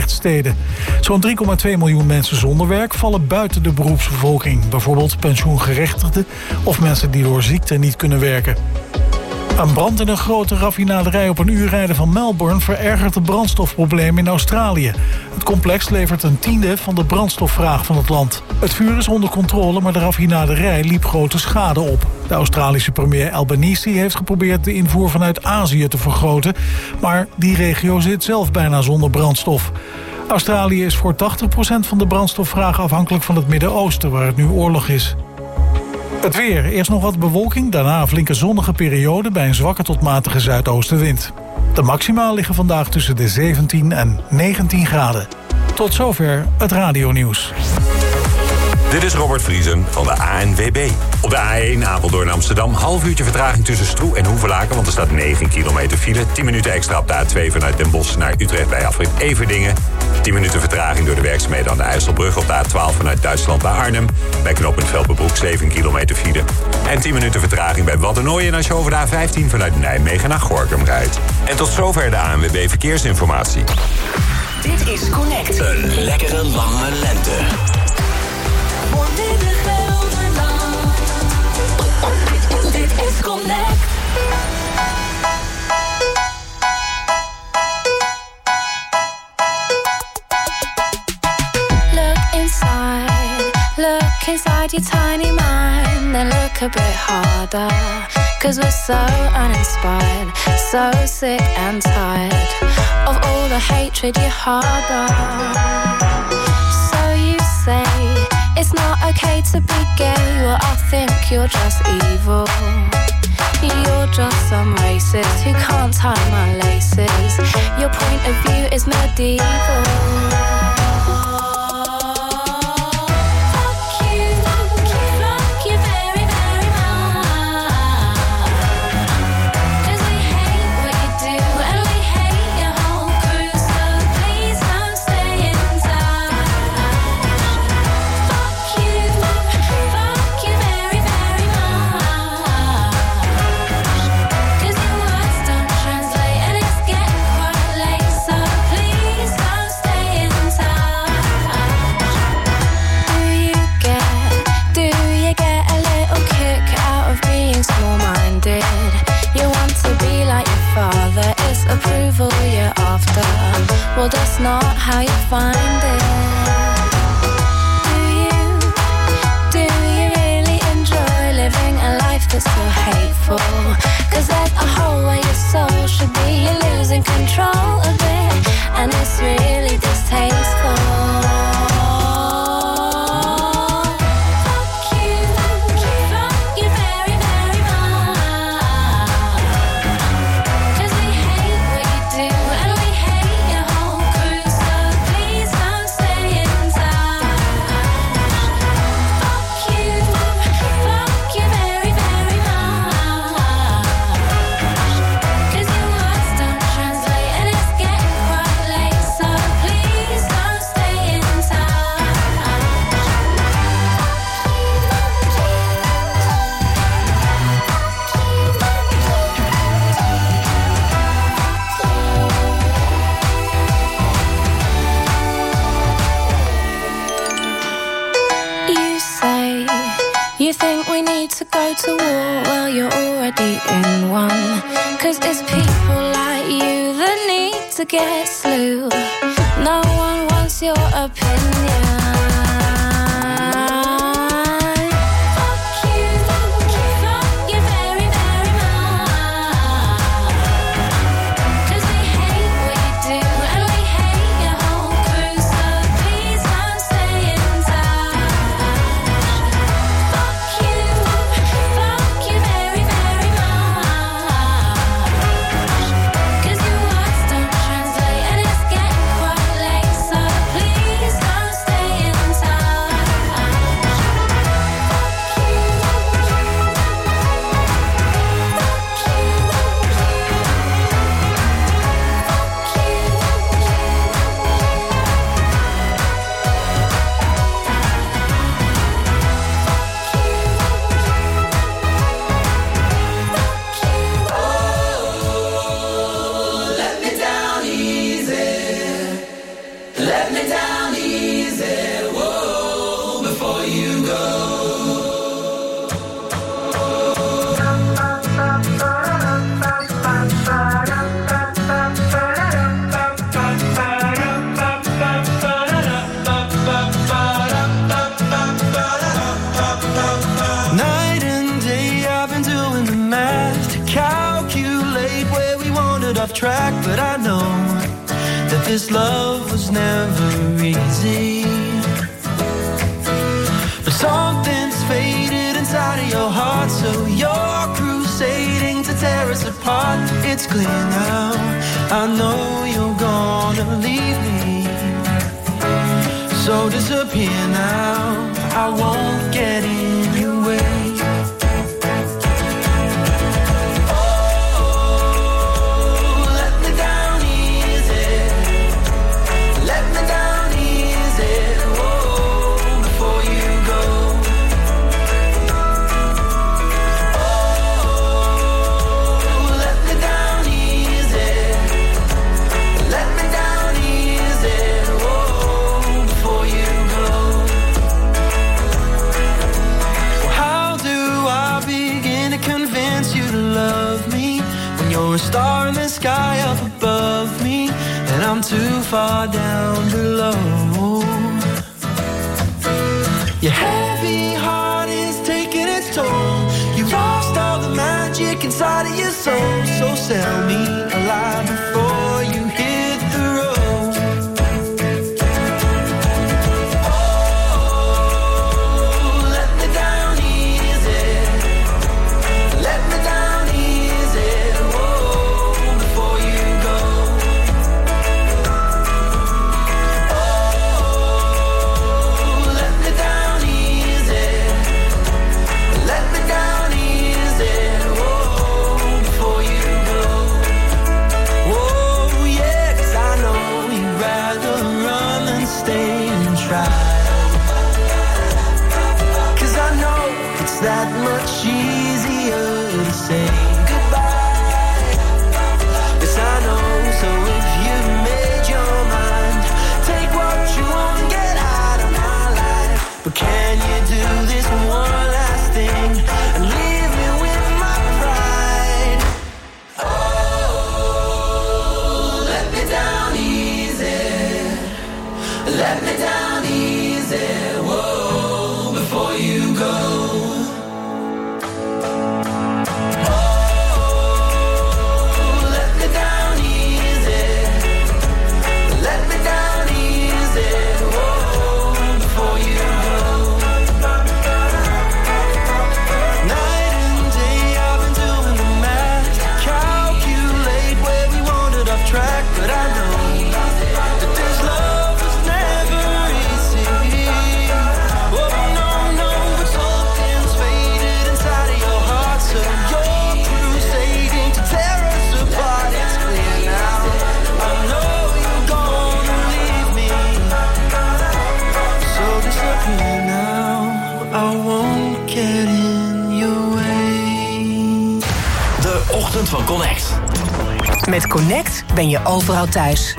rechtssteden. Zo'n 3,2 miljoen mensen zonder werk vallen buiten de beroepsbevolking. Bijvoorbeeld pensioengerechtigden of mensen die door ziekte niet kunnen werken. Een brand in een grote raffinaderij op een uur rijden van Melbourne verergert de brandstofprobleem in Australië. Het complex levert een tiende van de brandstofvraag van het land. Het vuur is onder controle, maar de raffinaderij liep grote schade op. De Australische premier Albanese heeft geprobeerd de invoer vanuit Azië te vergroten, maar die regio zit zelf bijna zonder brandstof. Australië is voor 80% van de brandstofvraag afhankelijk van het Midden-Oosten, waar het nu oorlog is. Het weer. Eerst nog wat bewolking, daarna een flinke zonnige periode bij een zwakke tot matige zuidoostenwind. De maxima liggen vandaag tussen de 17 en 19 graden. Tot zover het radionieuws. Dit is Robert Vriesen van de ANWB. Op de A1 Apeldoorn Amsterdam, half uurtje vertraging tussen Stroe en Hoevelaken, want er staat 9 kilometer file. 10 minuten extra op de A2 vanuit Den Bosch naar Utrecht bij afrit Everdingen. 10 minuten vertraging door de werkzaamheden aan de IJsselbrug op de A12 vanuit Duitsland naar Arnhem. Bij knooppunt Velpenbroek 7 kilometer file. En 10 minuten vertraging bij Waddenooien als je over de A15 vanuit Nijmegen naar Gorinchem rijdt. En tot zover de ANWB Verkeersinformatie. Dit is Connect. Een lekkere lange lente. Dit is Connect. Look inside your tiny mind, then look a bit harder. 'Cause we're so uninspired, so sick and tired of all the hatred you harbor. So you say it's not okay to be gay. Well, I think you're just evil. You're just some racist who can't tie my laces. Your point of view is medieval. Approval you're after. Well, that's not how you find it. Do you really enjoy living a life that's so hateful? 'Cause there's a hole where your soul should be. You're losing control of it, and it's really distasteful. To war, well, you're already in one. 'Cause it's people like you that need to get slew. No one wants your opinion. Stay Let me down easy, whoa, before you go. Night and day I've been doing the math to calculate where we wandered off track, but I know that this love was never easy. But something's faded inside of your heart, so you're crusading to tear us apart. It's clear now, I know you're gonna leave me, so disappear now, I won't get in your way. You're a star in the sky up above me, and I'm too far down below. Your heavy heart is taking its toll. You've lost all the magic inside of your soul. So sell me alive before you hit the road. Oh, let me down easy. Let me down easy. That much easier to say goodbye. Yes, I know. So if you made your mind, take what you want and get out of my life. But can you do this one last thing and leave me with my pride? Oh, let me down easy. Let me down easy. Whoa, before you go. Van Connect. Met Connect ben je overal thuis.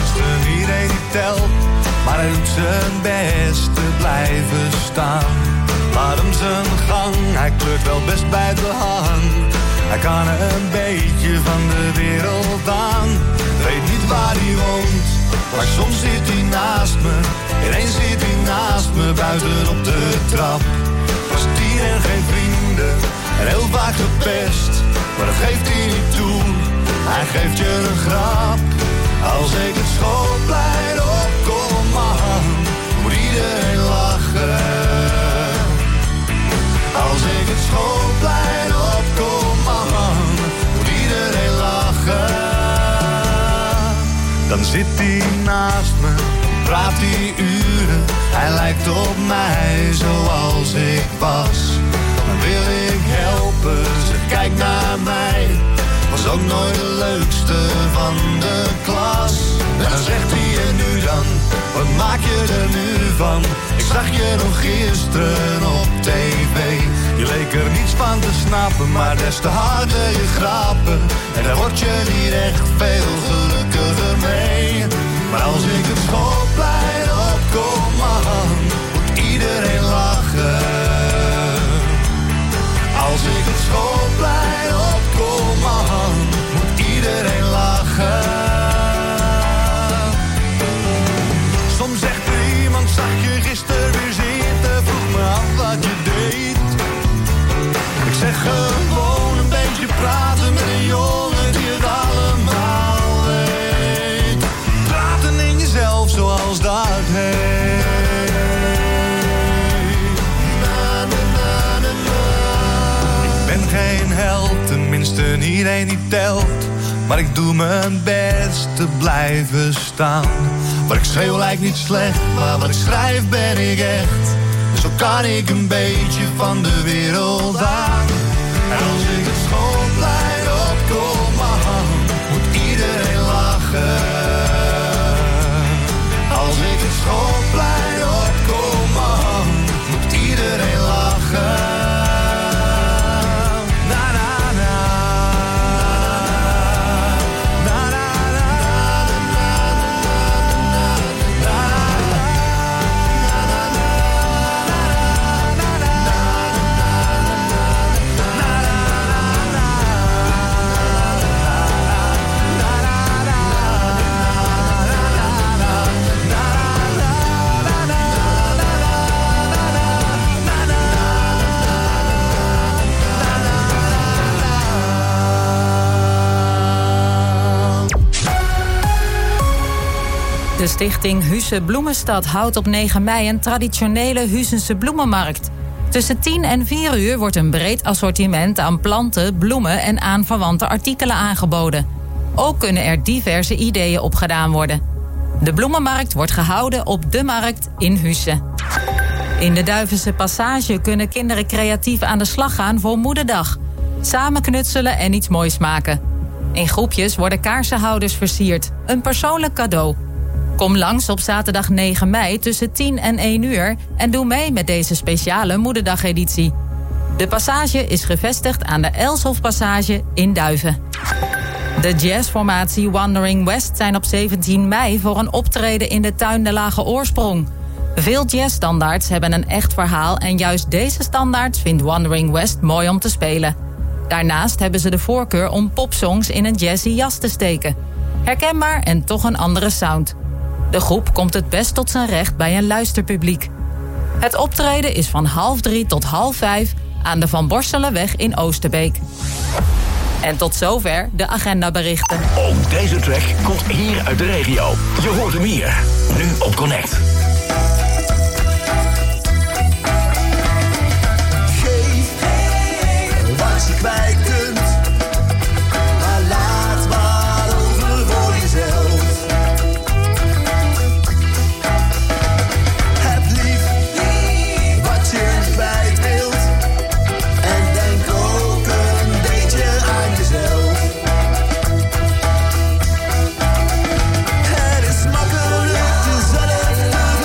minste iedereen die telt. Maar hij doet zijn best te blijven staan. Laat hem zijn gang, hij kleurt wel best bij de hang. Hij kan een beetje van de wereld aan. Weet niet waar hij woont, maar soms zit hij naast me. Ineens zit hij naast me, buiten op de trap. Was 10 en geen vrienden, en heel vaak gepest. Maar dat geeft hij niet toe, hij geeft je een grap. Als ik het schoolplein opkom, man, moet iedereen lachen. Als ik het schoolplein opkom, man, moet iedereen lachen. Dan zit hij naast me, praat hij uren. Hij lijkt op mij zoals ik was. Dan wil ik helpen, ze kijkt naar mij. Was ook nooit de leukste van de klas. En dan zegt hij en nu dan, wat maak je er nu van? Ik zag je nog gisteren op tv. Je leek er niets van te snappen, maar des te harder je grappen. En daar word je niet echt veel gelukkiger mee. Maar als ik het schoolplein opkom, man, moet iedereen lachen. Als ik het schoolplein opkom, man, moet iedereen lachen. Soms zegt er iemand, zag je gisteren weer zitten, vroeg me af wat je deed. Ik zeg gewoon een beetje praten met een jongen die het allemaal weet. Praten in jezelf zoals dat heet. Ik ben geen held, tenminste iedereen die telt. Maar ik doe mijn best te blijven staan. Wat ik schreeuw lijkt niet slecht, maar wat ik schrijf ben ik echt. Zo kan ik een beetje van de wereld aan. En als ik het schoolplein opkom, man, moet iedereen lachen. Als ik het schoolplein opkom, man, moet iedereen lachen. De stichting Husse Bloemenstad houdt op 9 mei een traditionele Huissense bloemenmarkt. Tussen 10 en 4 uur wordt een breed assortiment aan planten, bloemen en aanverwante artikelen aangeboden. Ook kunnen er diverse ideeën opgedaan worden. De bloemenmarkt wordt gehouden op De Markt in Husse. In de Duivense Passage kunnen kinderen creatief aan de slag gaan voor Moederdag. Samen knutselen en iets moois maken. In groepjes worden kaarsenhouders versierd. Een persoonlijk cadeau. Kom langs op zaterdag 9 mei tussen 10 en 1 uur... en doe mee met deze speciale Moederdag-editie. De Passage is gevestigd aan de Elshofpassage in Duiven. De jazzformatie Wandering West zijn op 17 mei... voor een optreden in de tuin De Lage Oorsprong. Veel jazzstandaards hebben een echt verhaal... en juist deze standaards vindt Wandering West mooi om te spelen. Daarnaast hebben ze de voorkeur om popsongs in een jazzy jas te steken. Herkenbaar en toch een andere sound. De groep komt het best tot zijn recht bij een luisterpubliek. Het optreden is van 2:30 tot 4:30 aan de Van Borselenweg in Oosterbeek. En tot zover de agendaberichten. Ook deze track komt hier uit de regio. Je hoort hem hier, nu op Connect. Geef wat je kwijt kunt, maar laat maar over voor jezelf. Heb lief wat je kwijt wilt en denk ook een beetje aan jezelf. Het is makkelijk jezelf te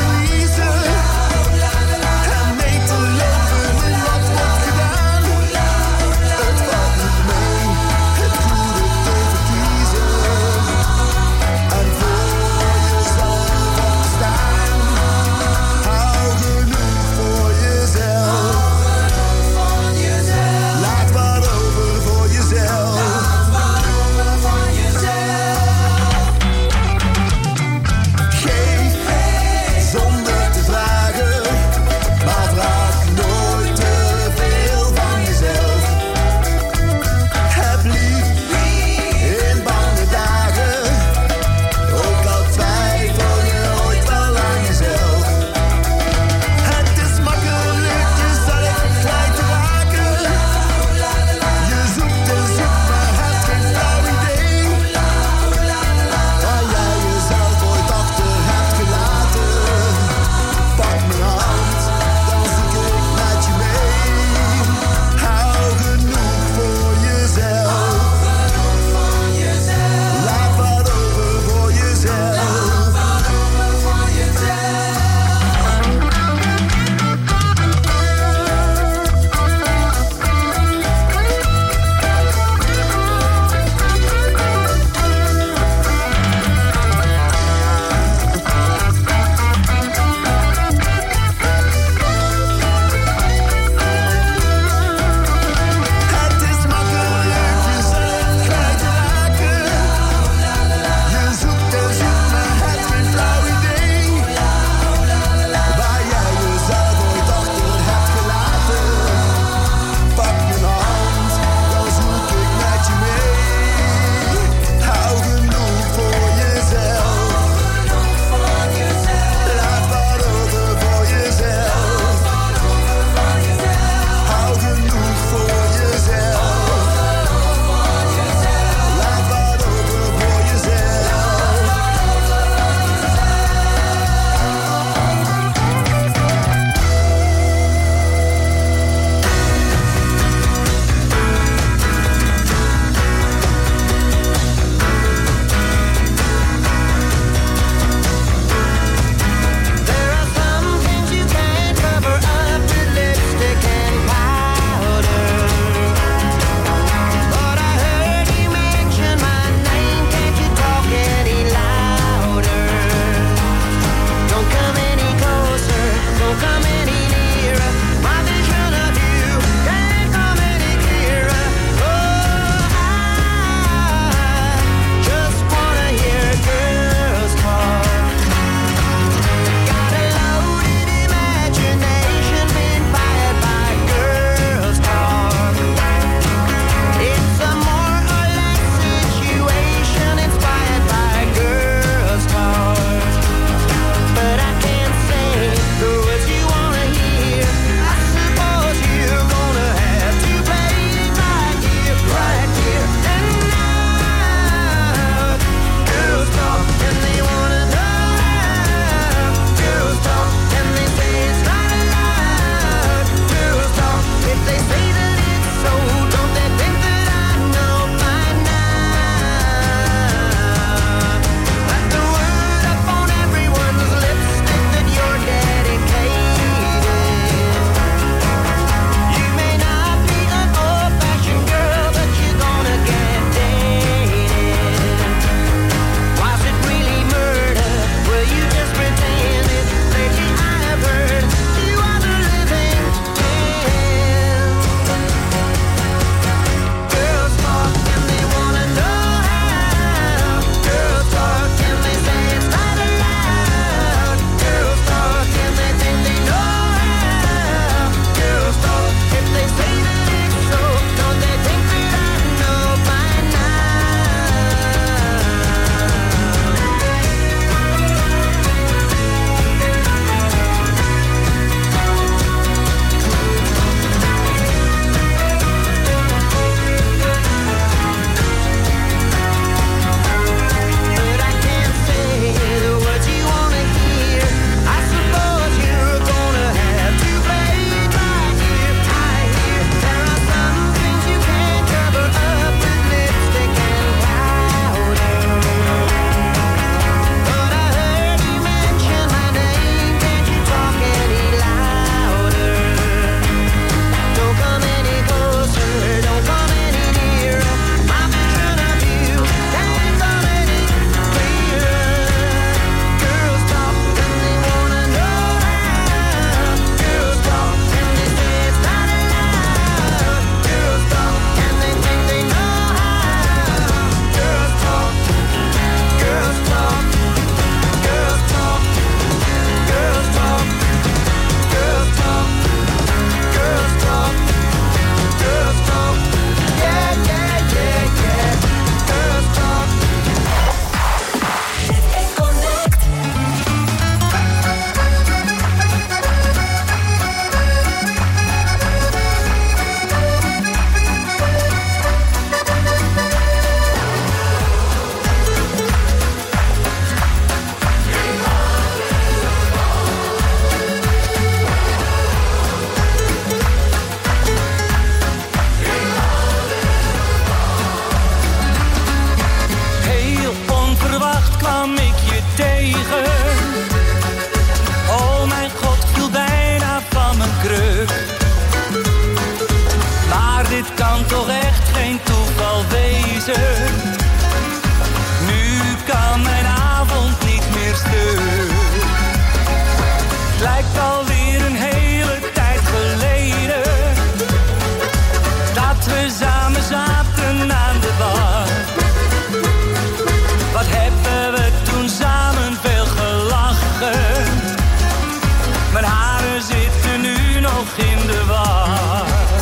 nog in de war.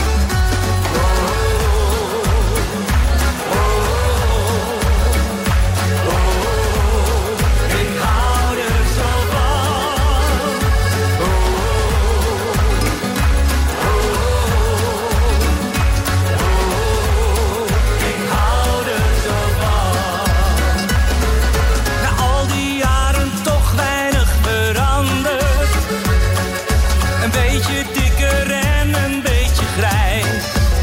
Ik hou er zo van. Ik hou er zo van. Na al die jaren toch weinig veranderd. Een beetje dikker en een beetje grijs.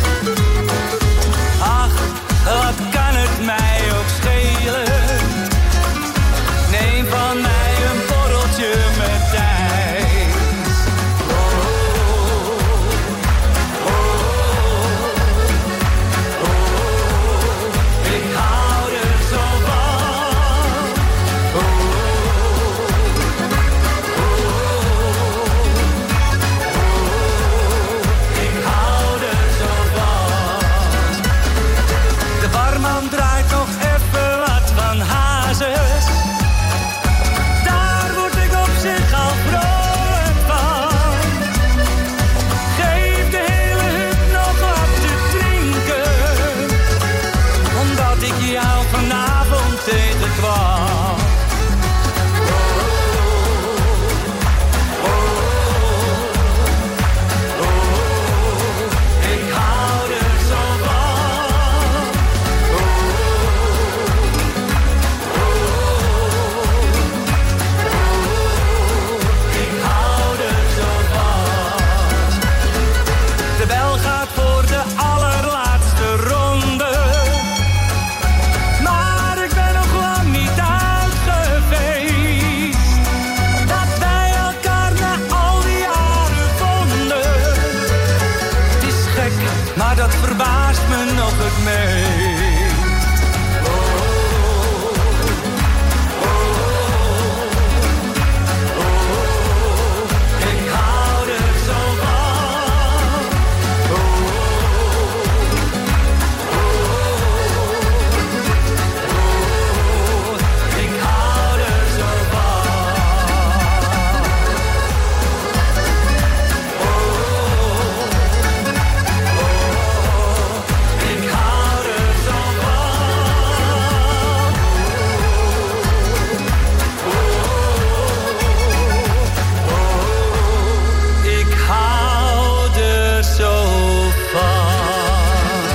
Ach, wat kan het mij ook schelen? Neem van mij een borreltje met ijs. Ik hou er zo van. Ik hou er zo van. De barman draait nog even wat van hazes. Daar word ik op zich al vrolijk van. Geef de hele hut nog wat te drinken, omdat ik jou vanavond tegenkwam. Ik hou er zo van. Ik hou er zo van. De bel gaat voor de allerlaatste ronde. Maar ik ben nog lang niet uit geweest. Dat wij elkaar na al die jaren vonden. Het is gek, maar dat verbaast me nog het meest. Ik hou er zo van. Ik hou er zo van. Ik hou er zo van. Ik hou er zo van.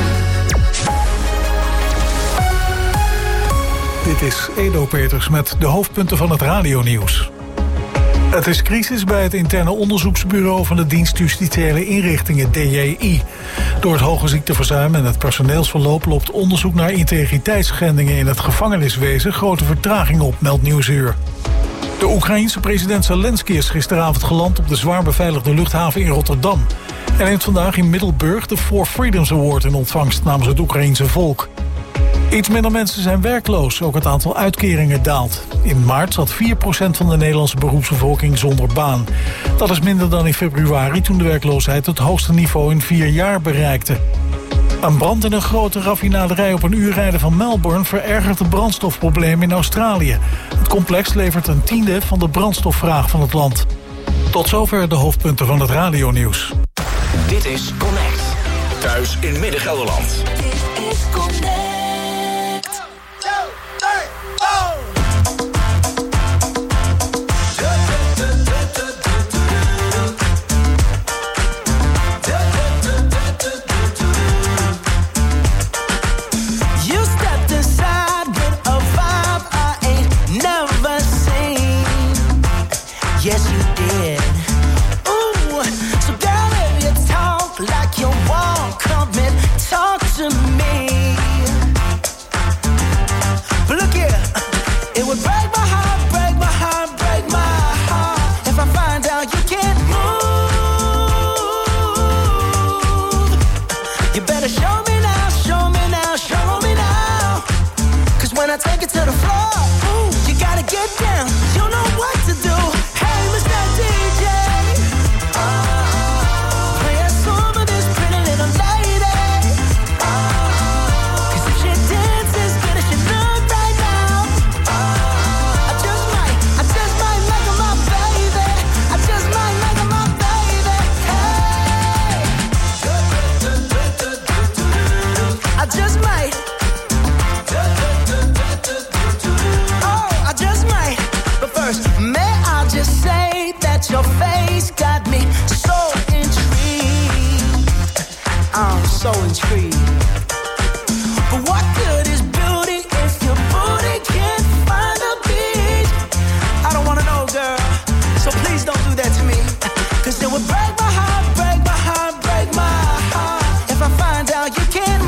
Dit is Edo Peters met de hoofdpunten van het radionieuws. Het is crisis bij het interne onderzoeksbureau van de dienst Justitiële Inrichtingen, DJI. Door het hoge ziekteverzuim en het personeelsverloop loopt onderzoek naar integriteitsschendingen in het gevangeniswezen grote vertraging op, meldt Nieuwsuur. De Oekraïense president Zelensky is gisteravond geland op de zwaar beveiligde luchthaven in Rotterdam. Hij neemt vandaag in Middelburg de Four Freedoms Award in ontvangst namens het Oekraïense volk. Iets minder mensen zijn werkloos, ook het aantal uitkeringen daalt. In maart zat 4% van de Nederlandse beroepsbevolking zonder baan. Dat is minder dan in februari, toen de werkloosheid het hoogste niveau in 4 jaar bereikte. Een brand in een grote raffinaderij op een uur rijden van Melbourne verergert het brandstofprobleem in Australië. Het complex levert een tiende van de brandstofvraag van het land. Tot zover de hoofdpunten van het radionieuws. Dit is Connect. Thuis in Midden-Gelderland. Dit is Connect. You stepped aside with a vibe I ain't never seen. Yes, you did. Ooh, so girl, if you talk like you walk, come and talk to me. 'Cause it would break my heart, break my heart, break my heart if I find out you can't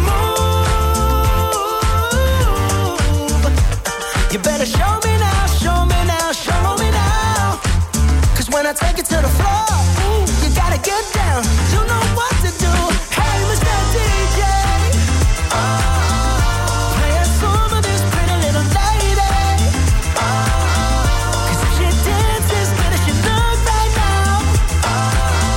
move. You better show me now, show me now, show me now. 'Cause when I take it to the floor, ooh, you gotta get down. You know what to do. Hey, Mr. DJ, play a song of this pretty little lady. 'Cause if she dances better, she look right now.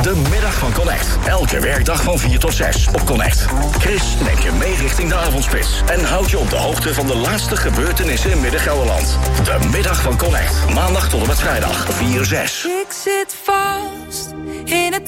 De middag van Connect. Elke werkdag van 4 tot 6 op Connect. Chris neemt je mee richting de avondspits. En houdt je op de hoogte van de laatste gebeurtenissen in Midden-Gelderland. De middag van Connect. Maandag tot en met vrijdag 4-6. Ik zit vast in het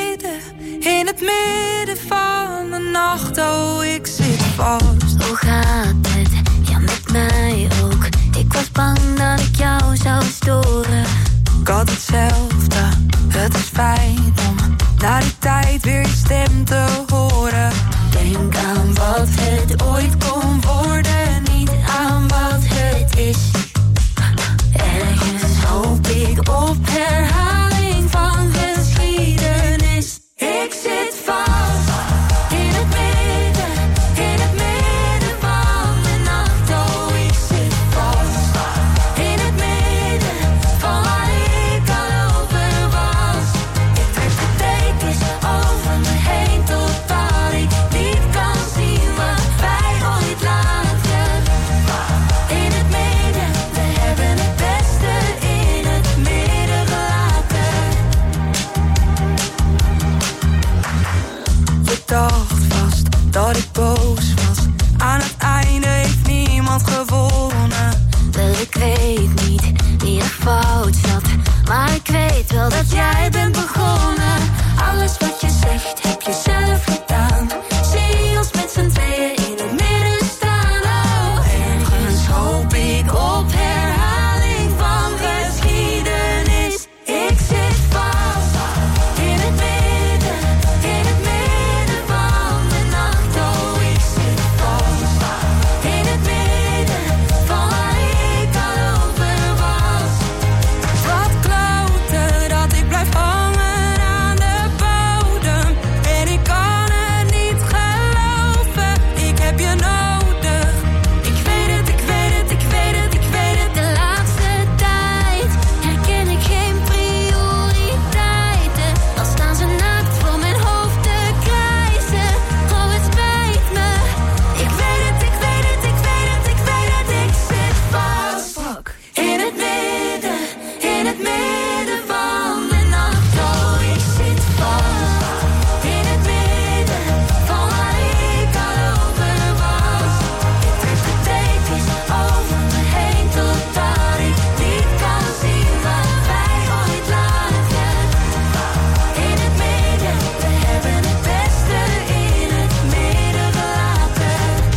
midden van de nacht. Oh, ik zit vast. Hoe gaat het? Ja, met mij ook. Ik was bang dat ik jou zou storen. Ik had hetzelfde. Het is fijn om na die tijd weer je stem te horen. Denk aan wat het ooit kon worden, niet aan wat het is. Ergens hoop ik op herhaling van geschiedenis. Ik zit vast in het midden van de nacht. Oh, ik zit vast in het midden van waar ik al over was. Ik trek de dekens over me heen totdat ik niet kan zien wat wij ooit lagen. In het midden, we hebben het beste in het midden gelaten. Je dacht vast dat ik boos was. Aan het einde heeft niemand gewonnen. Wel, ik weet niet wie er fout zat, maar ik weet wel dat jij bent begonnen. Alles wat je zegt heb je zelf gedaan. Zie ons met z'n tweeën in het midden staan. Oh, ergens hoop ik op herhaling van geschiedenis. Ik zit vast in het midden van de nacht. Oh, ik zit vast in het midden van waar ik al over was. Wat kloten dat ik blijf hangen aan de bodem. En ik kan het niet geloven, ik heb je nodig. Ik weet het, ik weet het, ik weet het, ik weet het. De laatste tijd herken ik geen prioriteiten. Dan staan ze naakt voor mijn hoofd te krijzen. Oh, het spijt me. Ik weet het, ik weet het, ik weet het, ik weet het. Ik zit vast in het midden van de nacht. Oh, ik zit vast in het midden van waar ik al over was. Ik trek de dekens over me heen totdat ik niet kan zien wat wij ooit lagen. In het midden, we hebben het beste in het midden gelaten.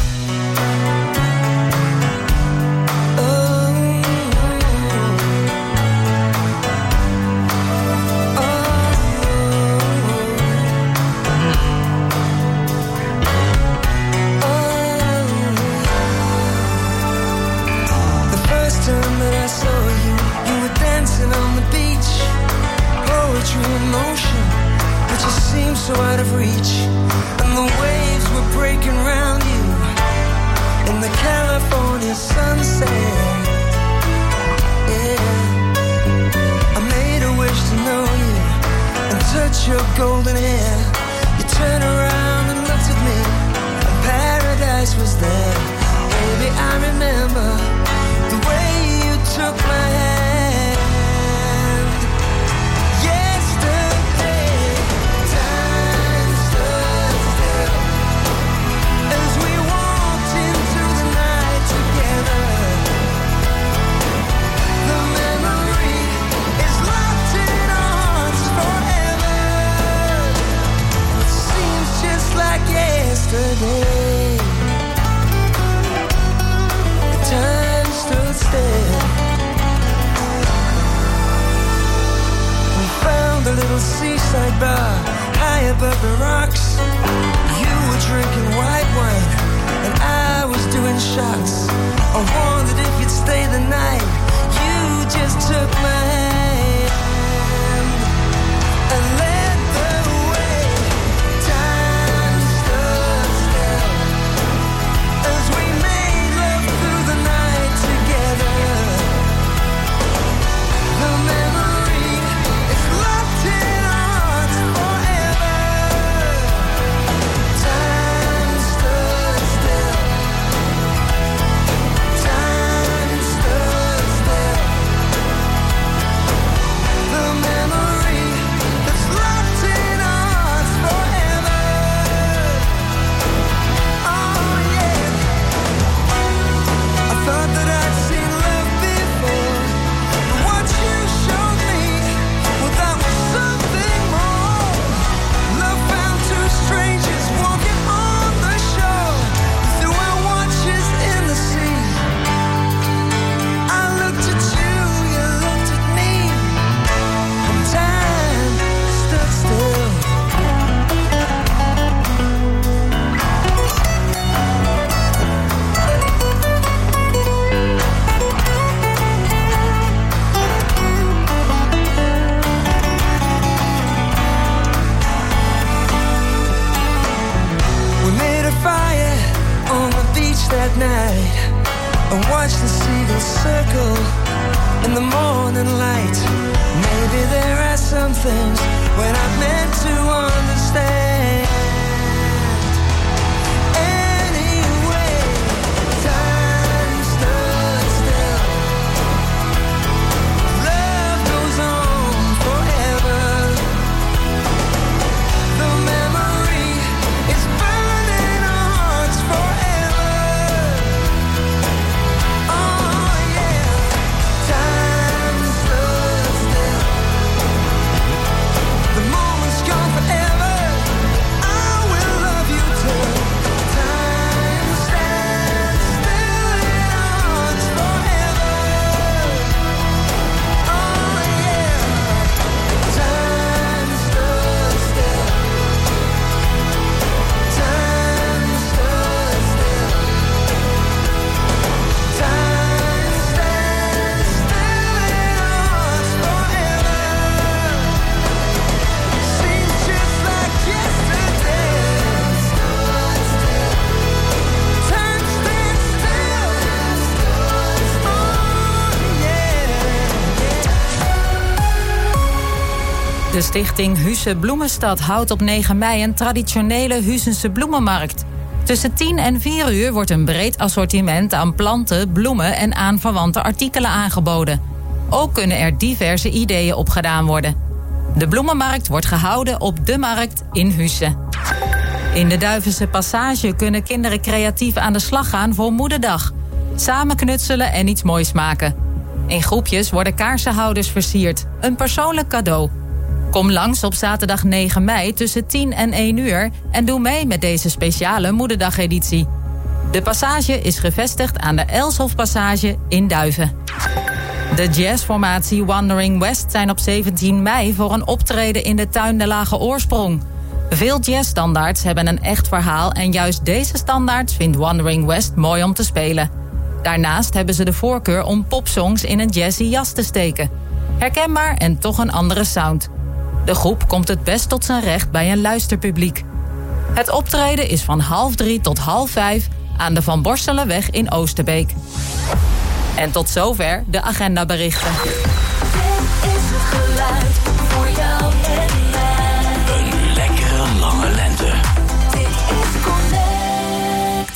The first time that I saw you, you were dancing on the beach. Poetry in motion, but you seemed so out of reach. And the waves were breaking round you in the California sunset. Yeah, I made a wish to know you and touch your golden hair. You turned around and looked at me, and paradise was there. Baby, I remember the way you took my hand. Yesterday, time stood still as we walked into the night together. The memory is locked in our hearts forever. It seems just like yesterday. Time stood still. We found a little seaside bar high above the rocks. You were drinking white wine and I was doing shots. I wondered if you'd stay the night. You just took my hand and led the way. Time stood still as we made love through the night together. The memory is locked in our hearts forever. Time stood still. Time stood still. watch the seagulls circle in the morning light. Maybe there are some things when I'm meant to understand. Anyway, time stood still. Love goes on forever. The memory is burning our hearts forever. Oh yeah, time stood still. The moment's gone forever. I will love you till time stands still in our hearts forever. Oh yeah, time stood still. Time stood still. Time stands still in our hearts forever. Seems just like yesterday. Time stands still. Oh yeah. De stichting Husse Bloemenstad houdt op 9 mei een traditionele Huzense bloemenmarkt. Tussen 10 en 4 uur wordt een breed assortiment aan planten, bloemen en aanverwante artikelen aangeboden. Ook kunnen er diverse ideeën opgedaan worden. De bloemenmarkt wordt gehouden op De Markt in Husse. In de Duivense Passage kunnen kinderen creatief aan de slag gaan voor Moederdag. Samen knutselen en iets moois maken. In groepjes worden kaarsenhouders versierd. Een persoonlijk cadeau. Kom langs op zaterdag 9 mei tussen 10 en 1 uur... en doe mee met deze speciale Moederdag-editie. De Passage is gevestigd aan de Elshofpassage in Duiven. De jazzformatie Wandering West zijn op 17 mei... voor een optreden in de tuin de Lage Oorsprong. Veel jazzstandaards hebben een echt verhaal... en juist deze standaards vindt Wandering West mooi om te spelen. Daarnaast hebben ze de voorkeur om popsongs in een jazzy jas te steken. Herkenbaar en toch een andere sound. De groep komt het best tot zijn recht bij een luisterpubliek. Het optreden is van 2:30 tot 4:30 aan de Van Borselenweg in Oosterbeek. En tot zover de agendaberichten. Dit is het geluid voor jou en mij. Een lekkere lange lente. Dit is Connect.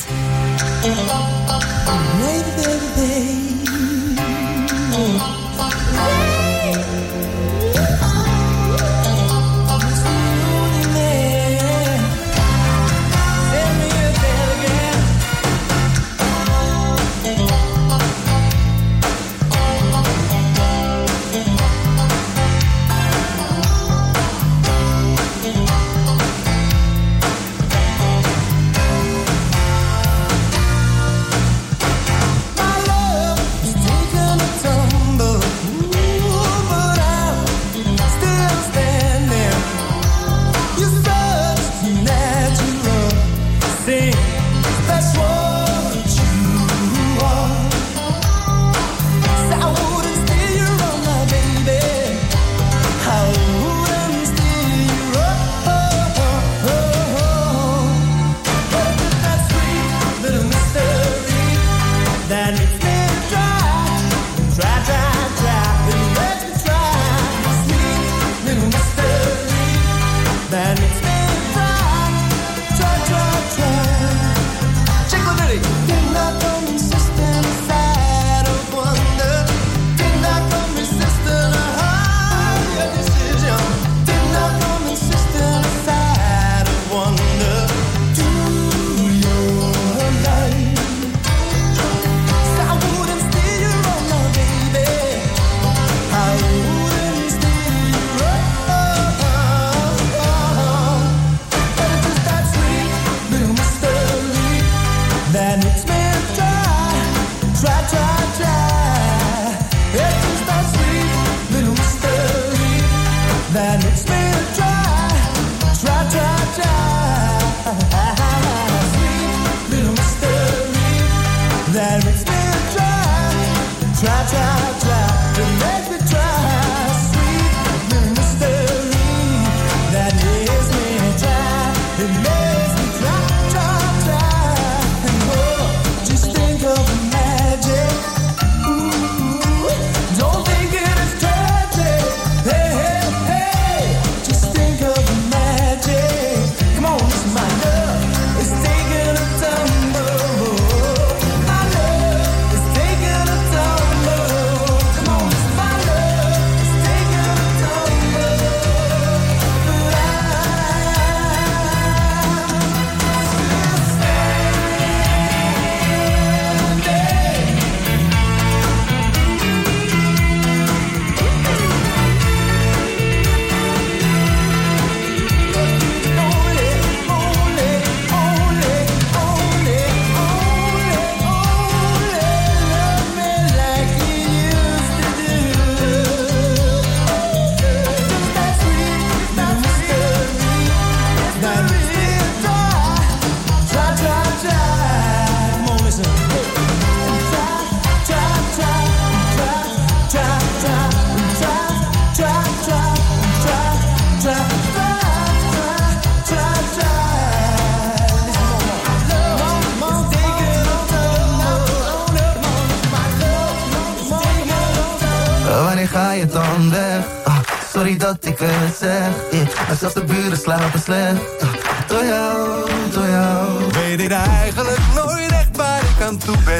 je dan weg? Sorry dat ik het zeg, maar zelfs de buren slapen slecht. Door jou. Weet ik eigenlijk nooit echt waar ik aan toe ben.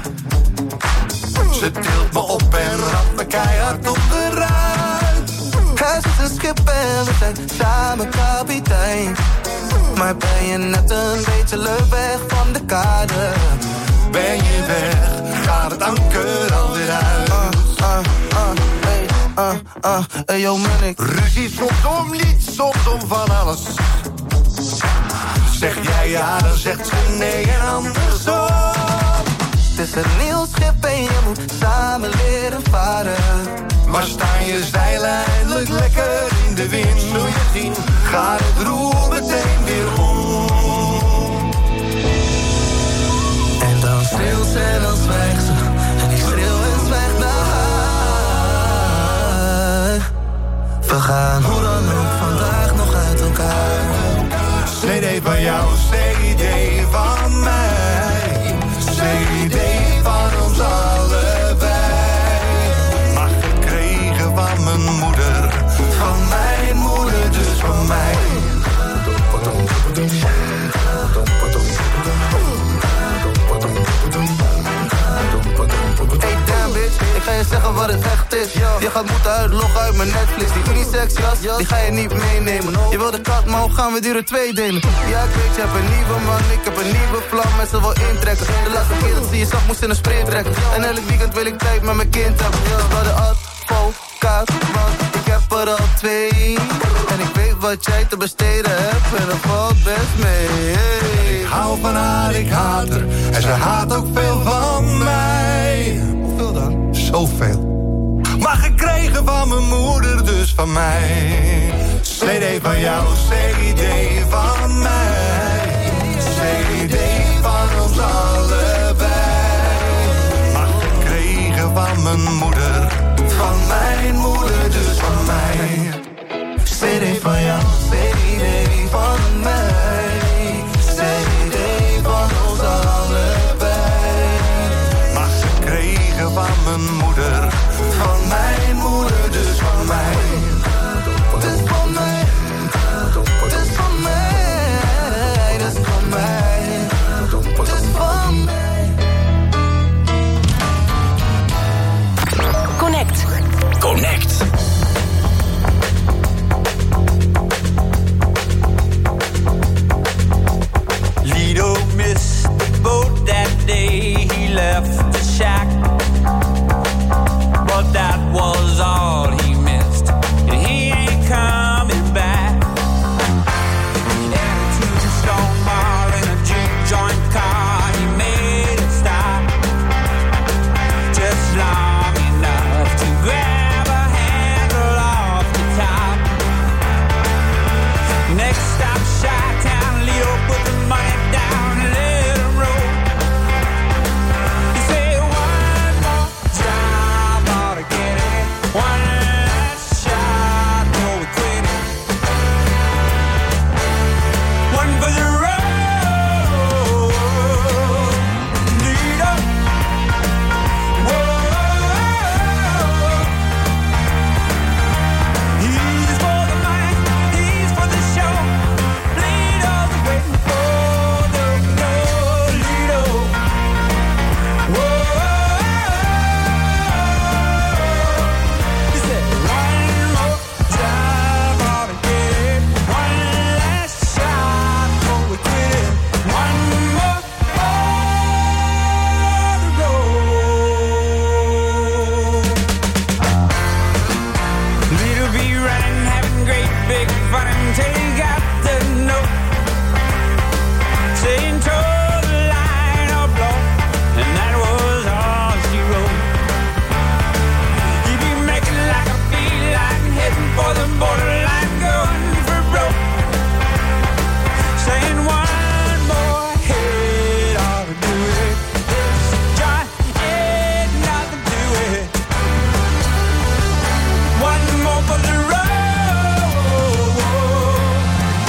Ze tilt me op en ramt me keihard op de ruit. Huis is een schip en we zijn samen kapitein. Maar ben je net een beetje leuk weg van de kade? Ben je weg, gaat het anker alweer uit. Hey yo man, ik ruzie soms om niets, soms om van alles. Zeg jij ja, dan zegt ze nee en andersom. Het is een nieuw schip en je moet samen leren varen. Maar staan je zeilen eindelijk lekker in de wind? Zul je zien, gaat het roer meteen weer om. En dan schreeuwt ze en dan zwijgt ze. En ik schreeuw en zwijg naar haar. We gaan hoe dan ook vandaag nog uit elkaar. CD van jou, CD van mij. CD van ons allebei. Maar gekregen van mijn moeder. Van mijn moeder, dus van mij. Hey damn bitch, ik ga je zeggen wat het echt is. Je gaat moeten uitloggen uit mijn Netflix. Die unisex jas, die ga je niet meenemen. Je wil de kat, maar hoe gaan we die er 2 delen? Ja ik weet, je hebt een nieuwe man, ik heb een nieuwe plan. Met ze wil intrekken. De laatste keer dat ze je zag, moest in een sprint trekken. En elk weekend wil ik tijd met mijn kind hebben. Bij de advocaat, want ik heb er al 2. En ik weet wat jij te besteden hebt en dat valt best mee. Ik hou van haar, ik haat haar. En ze haat ook veel van mij. Hoeveel dan? Zoveel. Maar gekregen van mijn moeder, dus van mij. CD van jou, CD van mij. CD van ons allebei. Maar gekregen van mijn moeder. Van mijn moeder, dus van mij. CD van jou, CD van mij. CD van ons allebei. Maar gekregen van mijn moeder. Van mijn moeder, dus van mij. Dus van mij. Dus van mij. Dus van mij. Dus van mij. Connect. Lido missed the boat that day. He left the shack, but that was all he missed, and he ain't coming back. And a Tombstone bar in a juke joint car, he made it stop just long enough to grab a handle off the top. Next stop, Chi-Town. Leo put the money down and let him roll. He said, one more time, ought to get it. One last shot, before we quit it. One for the road, lead up. Whoa, he's for the money, he's for the show. Lido's waiting for the Lido. Whoa, he said one more time, ought to get it. One last shot before we quit it. One more on the road. Lido be running, having great big fun until he got the note saying toe the line or blow, and that was all she wrote. He be making like a beeline, heading for the borderline, going for broke, saying one more hit ought to do it. This John ain't nothing to it. One more for the road,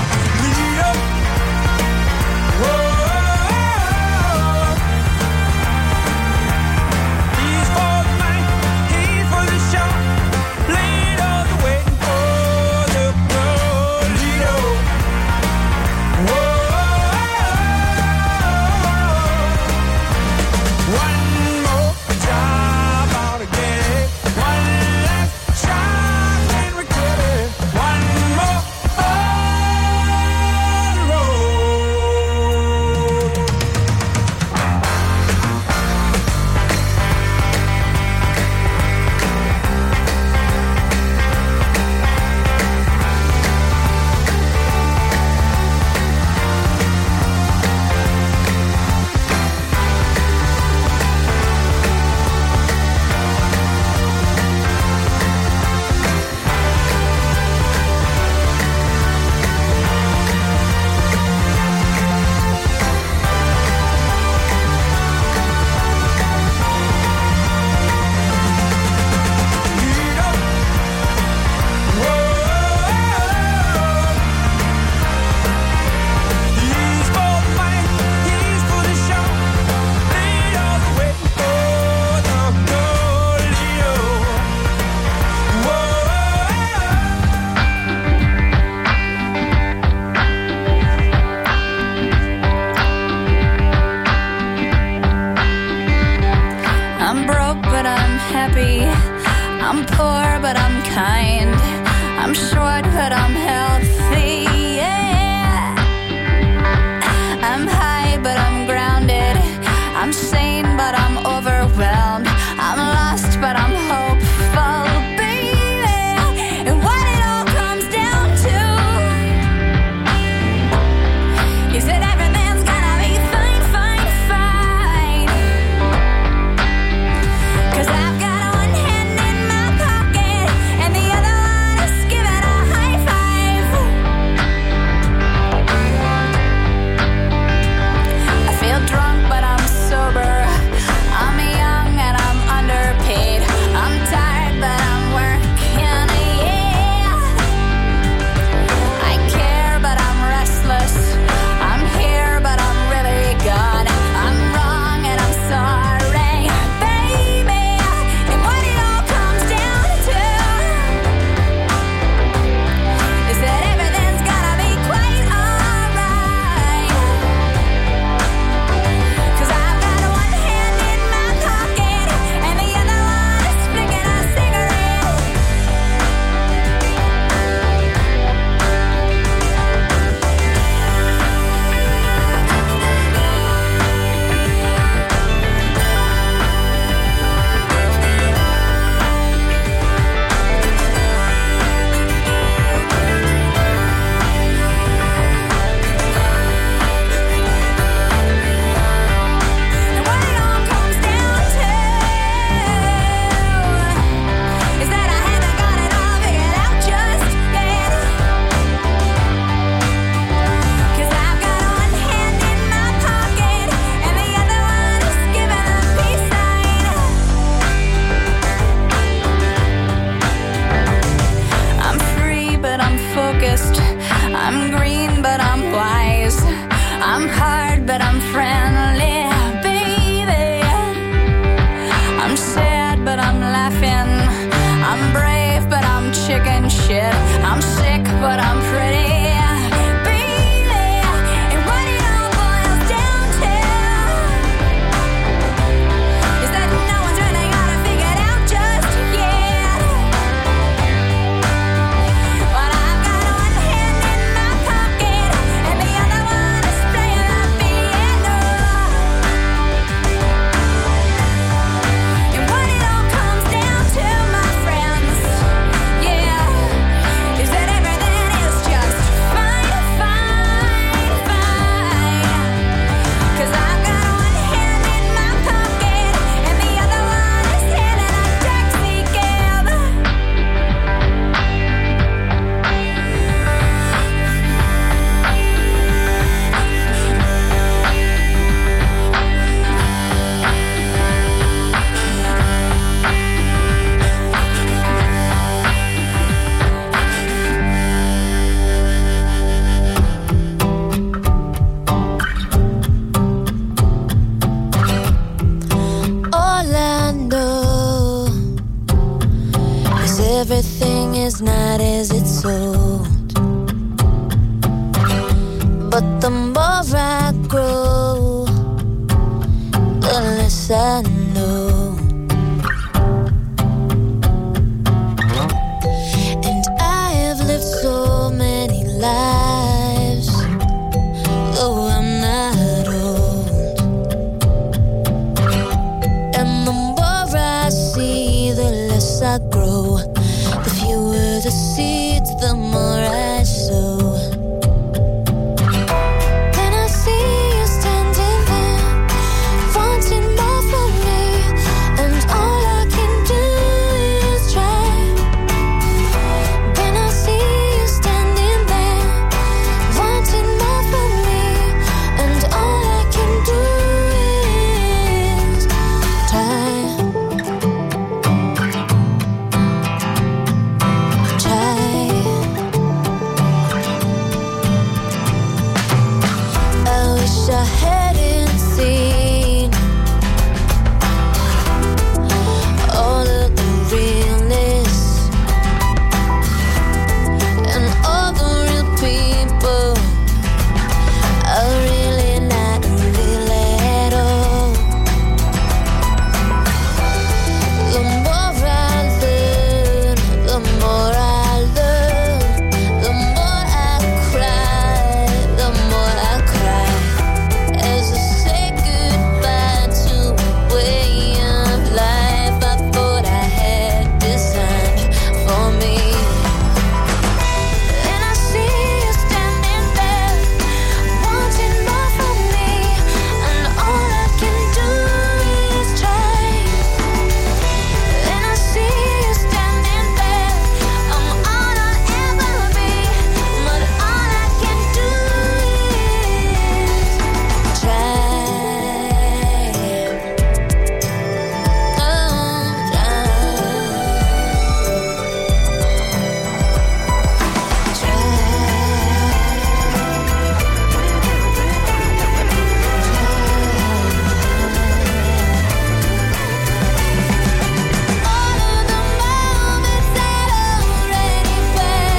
chicken shit. I'm sick, but I'm pretty. Everything is not as it's sold. But the more I grow, the less I know. And I have lived so many lives, though I'm not old. And the more I see, the less I grow. The fewer the seeds, the